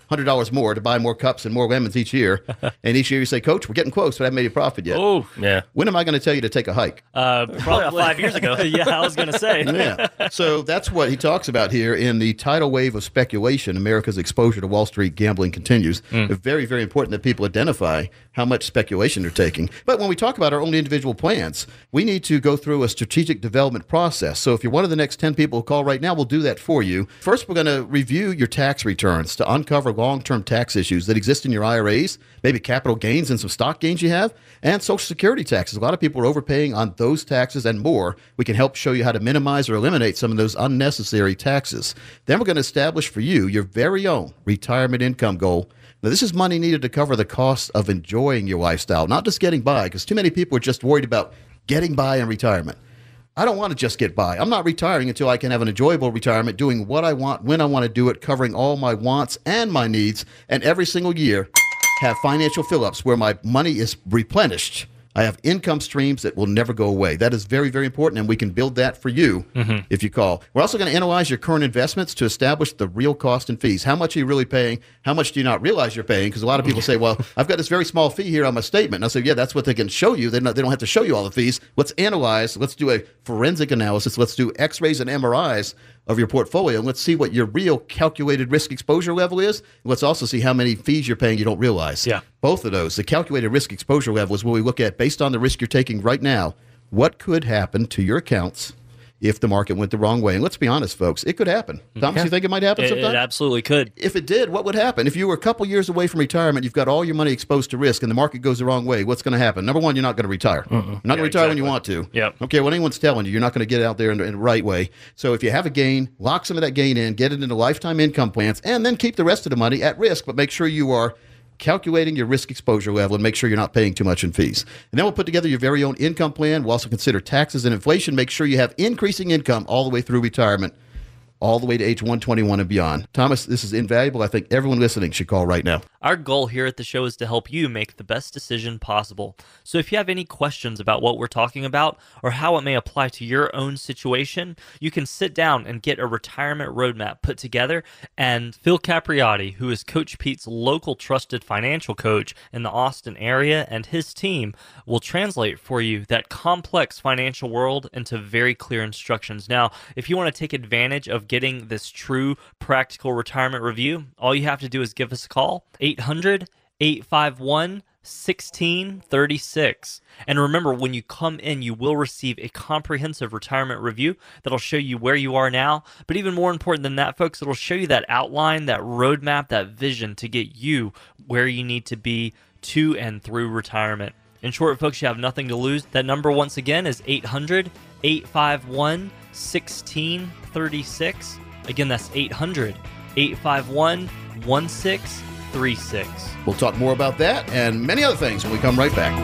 Speaker 3: hundred dollars more to buy more cups and more lemons each year. And each year you say, Coach, we're getting close, but I haven't made a profit yet.
Speaker 4: Oh,
Speaker 5: yeah.
Speaker 3: When am I going to tell you to take a hike?
Speaker 4: Uh,
Speaker 5: Probably about five years ago.
Speaker 4: yeah, I was going to say.
Speaker 3: Yeah. So that's what he talks about here in the tidal wave of speculation. America's exposure to Wall Street gambling continues.
Speaker 5: Mm.
Speaker 3: It's very, very important that people identify how much speculation they're taking. But when we talk about our own individual plans, we need to go through a strategic development process. So if you're one of the next ten people who call right now, we'll do that for you. First, we're going to review your tax returns to uncover long-term tax issues that exist in your I R As, maybe capital gains and some stock gains you have, and Social Security taxes. A lot of people are overpaying on those taxes and more. We can help show you how to minimize or eliminate some of those unnecessary taxes. Then we're going to establish for you your very own retirement income goal. Now, this is money needed to cover the cost of enjoying your lifestyle, not just getting by, because too many people are just worried about getting by in retirement. I don't want to just get by. I'm not retiring until I can have an enjoyable retirement, doing what I want, when I want to do it, covering all my wants and my needs, and every single year have financial fill-ups where my money is replenished. I have income streams that will never go away. That is very, very important, and we can build that for you mm-hmm. if you call. We're also going to analyze your current investments to establish the real cost and fees. How much are you really paying? How much do you not realize you're paying? Because a lot of people say, well, I've got this very small fee here on my statement. And I say, yeah, that's what they can show you. They're not, they don't have to show you all the fees. Let's analyze. Let's do a forensic analysis. Let's do x-rays and M R Is of your portfolio, and let's see what your real calculated risk exposure level is. Let's also see how many fees you're paying you don't realize.
Speaker 4: Yeah.
Speaker 3: Both of those. The calculated risk exposure level is what we look at based on the risk you're taking right now. What could happen to your accounts if the market went the wrong way? And let's be honest, folks, it could happen. Thomas,
Speaker 4: yeah.
Speaker 3: you think it might happen
Speaker 4: it,
Speaker 3: sometime?
Speaker 4: It absolutely could.
Speaker 3: If it did, what would happen? If you were a couple years away from retirement, you've got all your money exposed to risk, and the market goes the wrong way, what's going to happen? Number one, you're not going to retire.
Speaker 5: Mm-mm.
Speaker 3: You're not
Speaker 5: Yeah,
Speaker 3: going to retire
Speaker 5: exactly.
Speaker 3: when you want to.
Speaker 4: Yep.
Speaker 3: Don't care what anyone's telling you. You're not going to get out there in the, in the right way. So if you have a gain, lock some of that gain in, get it into lifetime income plans, and then keep the rest of the money at risk, but make sure you are calculating your risk exposure level and make sure you're not paying too much in fees. And then we'll put together your very own income plan. We'll also consider taxes and inflation. Make sure you have increasing income all the way through retirement, all the way to age one twenty-one and beyond. Thomas, this is invaluable. I think everyone listening should call right now.
Speaker 4: Our goal here at the show is to help you make the best decision possible. So if you have any questions about what we're talking about or how it may apply to your own situation, you can sit down and get a retirement roadmap put together, and Phil Capriotti, who is Coach Pete's local trusted financial coach in the Austin area, and his team will translate for you that complex financial world into very clear instructions. Now, if you want to take advantage of getting this true practical retirement review, all you have to do is give us a call, eight hundred, eight five one, one six three six. And remember, when you come in, you will receive a comprehensive retirement review that'll show you where you are now. But even more important than that, folks, it'll show you that outline, that roadmap, that vision to get you where you need to be to and through retirement. In short, folks, you have nothing to lose. That number, once again, is eight hundred, eight five one, one six three six. Again, that's eight hundred, eight five one, one six three six.
Speaker 3: We'll talk more about that and many other things when we come right back.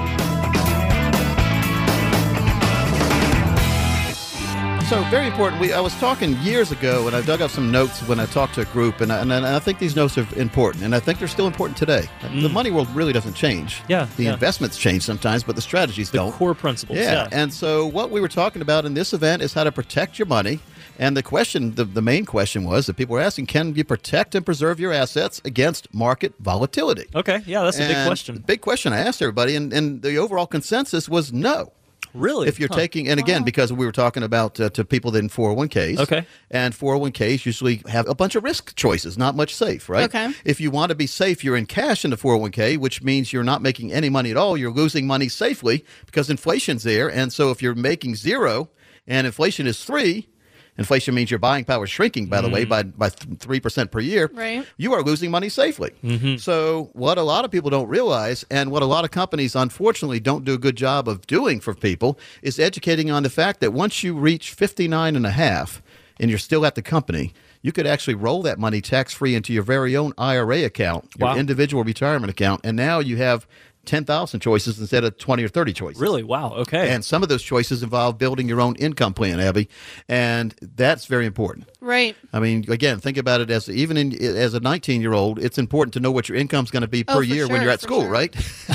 Speaker 3: So very important. We I was talking years ago, and I dug up some notes when I talked to a group, and I, and I think these notes are important, and I think they're still important today. Mm. The money world really doesn't change.
Speaker 4: Yeah,
Speaker 3: the
Speaker 4: yeah.
Speaker 3: investments change sometimes, but the strategies
Speaker 4: the
Speaker 3: don't.
Speaker 4: core principles.
Speaker 3: Yeah.
Speaker 4: yeah,
Speaker 3: and so what we were talking about in this event is how to protect your money. And the question, the, the main question was that people were asking, can you protect and preserve your assets against market volatility?
Speaker 4: Okay, yeah, that's a
Speaker 3: and
Speaker 4: big question.
Speaker 3: The big question I asked everybody, and, and the overall consensus was no.
Speaker 4: Really?
Speaker 3: If you're
Speaker 4: huh.
Speaker 3: taking, and again, because we were talking about uh, to people in four oh one k's.
Speaker 4: Okay.
Speaker 3: And four oh one k's usually have a bunch of risk choices, not much safe, right?
Speaker 1: Okay.
Speaker 3: If you want to be safe, you're in cash in the four oh one k, which means you're not making any money at all. You're losing money safely because inflation's there. And so if you're making zero and inflation is three, inflation means your buying power is shrinking, by the mm. way, by by three percent per year.
Speaker 1: Right.
Speaker 3: You are losing money safely.
Speaker 4: Mm-hmm.
Speaker 3: So what a lot of people don't realize, and what a lot of companies unfortunately don't do a good job of doing for people, is educating on the fact that once you reach fifty-nine and a half and you're still at the company, you could actually roll that money tax-free into your very own I R A account, your
Speaker 4: wow.
Speaker 3: individual retirement account, and now you have ten thousand choices instead of twenty or thirty choices.
Speaker 4: Really? Wow. Okay.
Speaker 3: And some of those choices involve building your own income plan, Abby, and that's very important.
Speaker 1: Right.
Speaker 3: I mean, again, think about it as even in, as a nineteen-year-old, it's important to know what your income's going to be
Speaker 1: Oh,
Speaker 3: per
Speaker 1: for
Speaker 3: year when
Speaker 1: sure,
Speaker 3: you're at
Speaker 1: for
Speaker 3: school,
Speaker 1: sure.
Speaker 3: right?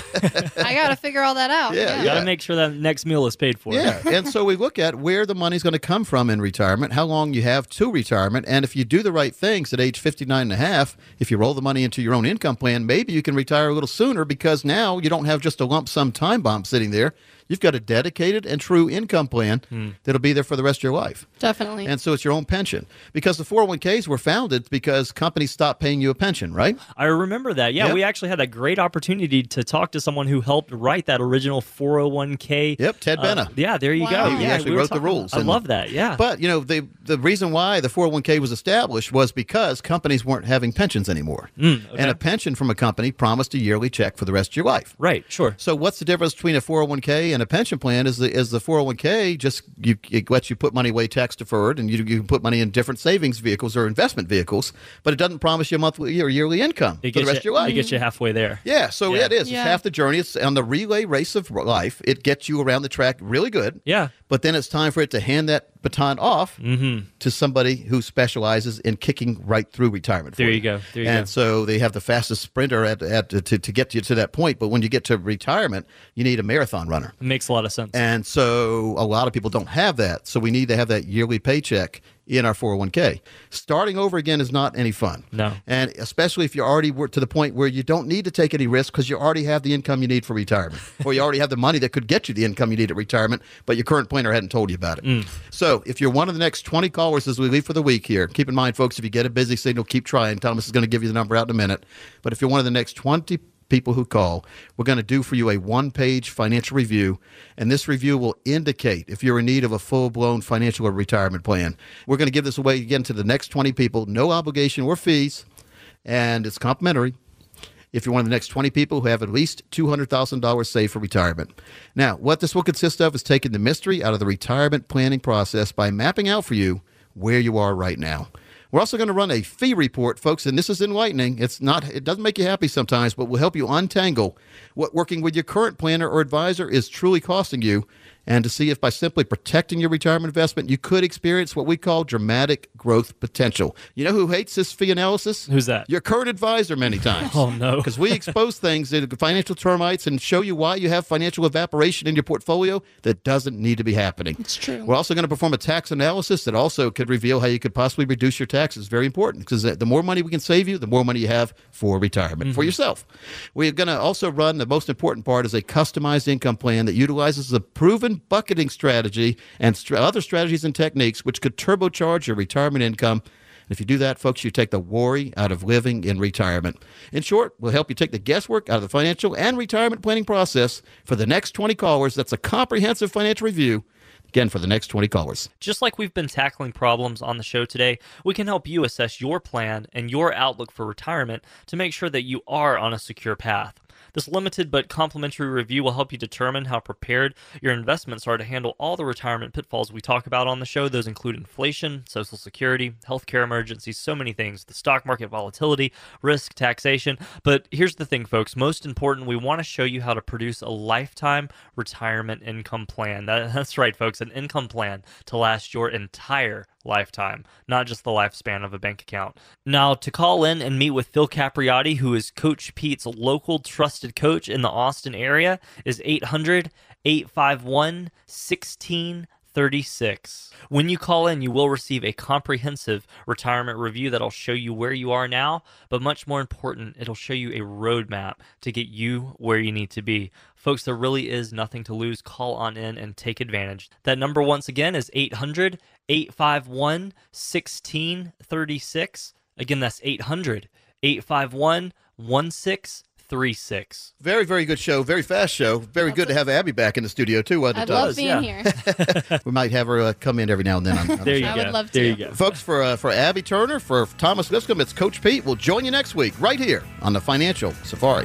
Speaker 1: I got to figure all that out.
Speaker 3: Yeah,
Speaker 4: You got to make sure that next meal is paid for.
Speaker 3: Yeah, and so we look at where the money's going to come from in retirement, how long you have to retirement, and if you do the right things at age fifty-nine and a half, if you roll the money into your own income plan, maybe you can retire a little sooner because now you don't have just a lump sum time bomb sitting there. You've got a dedicated and true income plan
Speaker 4: Hmm.
Speaker 3: that'll be there for the rest of your life.
Speaker 1: Definitely.
Speaker 3: And so it's your own pension. Because the four oh one k's were founded because companies stopped paying you a pension, right?
Speaker 4: I remember that. Yeah,
Speaker 3: Yep.
Speaker 4: we actually had a great opportunity to talk to someone who helped write that original four oh one k.
Speaker 3: Yep, Ted
Speaker 4: Uh,
Speaker 3: Benna.
Speaker 4: yeah, there you
Speaker 1: Wow.
Speaker 4: go.
Speaker 1: He- he
Speaker 4: Yeah,
Speaker 3: actually
Speaker 4: we were
Speaker 3: wrote the
Speaker 4: talking-
Speaker 3: rules,
Speaker 4: I
Speaker 3: and-
Speaker 4: love that. Yeah.
Speaker 3: But, you know, the the reason why the four oh one k was established was because companies weren't having pensions anymore.
Speaker 4: Mm, okay.
Speaker 3: And a pension from a company promised a yearly check for the rest of your life.
Speaker 4: Right, sure.
Speaker 3: So what's the difference between a four oh one k and a pension plan is the is the four oh one k just you, it lets you put money away tax deferred, and you, you can put money in different savings vehicles or investment vehicles, but it doesn't promise you a monthly or yearly income
Speaker 4: It
Speaker 3: for the
Speaker 4: gets
Speaker 3: rest
Speaker 4: you,
Speaker 3: of your life.
Speaker 4: It gets you halfway there.
Speaker 3: Yeah, so
Speaker 4: Yeah.
Speaker 3: it is.
Speaker 1: Yeah.
Speaker 3: It's half the journey. It's on the relay race of life. It gets you around the track really good.
Speaker 4: Yeah.
Speaker 3: But then it's time for it to hand that baton off
Speaker 4: Mm-hmm.
Speaker 3: to somebody who specializes in kicking right through retirement. For
Speaker 4: There you go. There you
Speaker 3: and
Speaker 4: go.
Speaker 3: so they have the fastest sprinter at, at to, to get you to that point. But when you get to retirement, you need a marathon runner.
Speaker 4: It makes a lot of sense.
Speaker 3: And so a lot of people don't have that. So we need to have that yearly paycheck in our four oh one k. Starting over again is not any fun.
Speaker 4: No.
Speaker 3: And especially if you already were to the point where you don't need to take any risk because you already have the income you need for retirement, or you already have the money that could get you the income you need at retirement, but your current planner hadn't told you about it.
Speaker 4: Mm.
Speaker 3: So if you're one of the next twenty callers as we leave for the week here, keep in mind, folks, if you get a busy signal, keep trying. Thomas is going to give you the number out in a minute. But if you're one of the next twenty people who call, we're going to do for you a one-page financial review, and this review will indicate if you're in need of a full-blown financial or retirement plan. We're going to give this away again to the next twenty people, no obligation or fees, and it's complimentary if you're one of the next twenty people who have at least two hundred thousand dollars saved for retirement. Now, what this will consist of is taking the mystery out of the retirement planning process by mapping out for you where you are right now. We're also going to run a fee report, folks, and this is enlightening. It's not, it doesn't make you happy sometimes, but will help you untangle what working with your current planner or advisor is truly costing you, and to see if by simply protecting your retirement investment, you could experience what we call dramatic growth potential. You know who hates this fee analysis?
Speaker 4: Who's that?
Speaker 3: Your current advisor many times.
Speaker 4: Oh, no.
Speaker 3: Because we expose things, the financial termites, and show you why you have financial evaporation in your portfolio that doesn't need to be happening.
Speaker 1: It's true.
Speaker 3: We're also going to perform a tax analysis that also could reveal how you could possibly reduce your taxes. Very important, because the more money we can save you, the more money you have for retirement, for yourself. We're going to also run, the most important part is a customized income plan that utilizes the proven bucketing strategy and st- other strategies and techniques which could turbocharge your retirement income. If you do that, folks, you take the worry out of living in retirement. In short, we'll help you take the guesswork out of the financial and retirement planning process for the next twenty callers. That's a comprehensive financial review, again, for the next twenty callers.
Speaker 4: Just like we've been tackling problems on the show today, we can help you assess your plan and your outlook for retirement to make sure that you are on a secure path. This limited but complimentary review will help you determine how prepared your investments are to handle all the retirement pitfalls we talk about on the show. Those include inflation, Social Security, healthcare emergencies, so many things, the stock market volatility, risk, taxation. But here's the thing, folks. Most important, we want to show you how to produce a lifetime retirement income plan. That, that's right, folks, an income plan to last your entire lifetime, not just the lifespan of a bank account. Now, to call in and meet with Phil Capriotti, who is Coach Pete's local trusted coach in the Austin area, is eight hundred, eight five one, one six three six. When you call in, you will receive a comprehensive retirement review that'll show you where you are now, but much more important, it'll show you a roadmap to get you where you need to be. Folks, there really is nothing to lose. Call on in and take advantage. That number, once again, is eight hundred, eight five one, one six three six. Again, that's eight hundred, eight five one, one six three six.
Speaker 3: Very, very good show. Very fast show. Very good to have Abby back in the studio, too. wasn't
Speaker 1: I
Speaker 3: it,
Speaker 1: love
Speaker 3: Thomas?
Speaker 1: being
Speaker 4: yeah.
Speaker 1: here.
Speaker 3: We might have her uh, come in every now and then. On, on the
Speaker 4: There you
Speaker 3: show.
Speaker 1: I
Speaker 4: go.
Speaker 1: would love
Speaker 4: there
Speaker 1: to.
Speaker 4: you go.
Speaker 3: Folks, for uh, for Abby Turner, for Thomas Lipscomb, it's Coach Pete. We'll join you next week right here on the Financial Safari.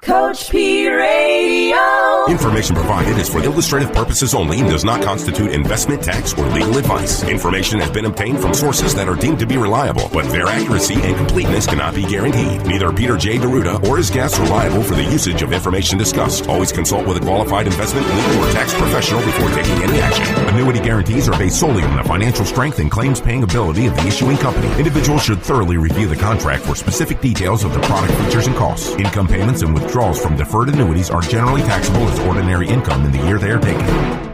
Speaker 8: Coach P Radio.
Speaker 2: Information provided is for illustrative purposes only and does not constitute investment, tax, or legal advice. Information has been obtained from sources that are deemed to be reliable, but their accuracy and completeness cannot be guaranteed. Neither Peter J. D'Arruda or his guests are liable for the usage of information discussed. Always consult with a qualified investment, legal, or tax professional before taking any action. Annuity guarantees are based solely on the financial strength and claims paying ability of the issuing company. Individuals should thoroughly review the contract for specific details of the product features and costs. Income payments and withdrawals from deferred annuities are generally taxable as ordinary income in the year they are taken.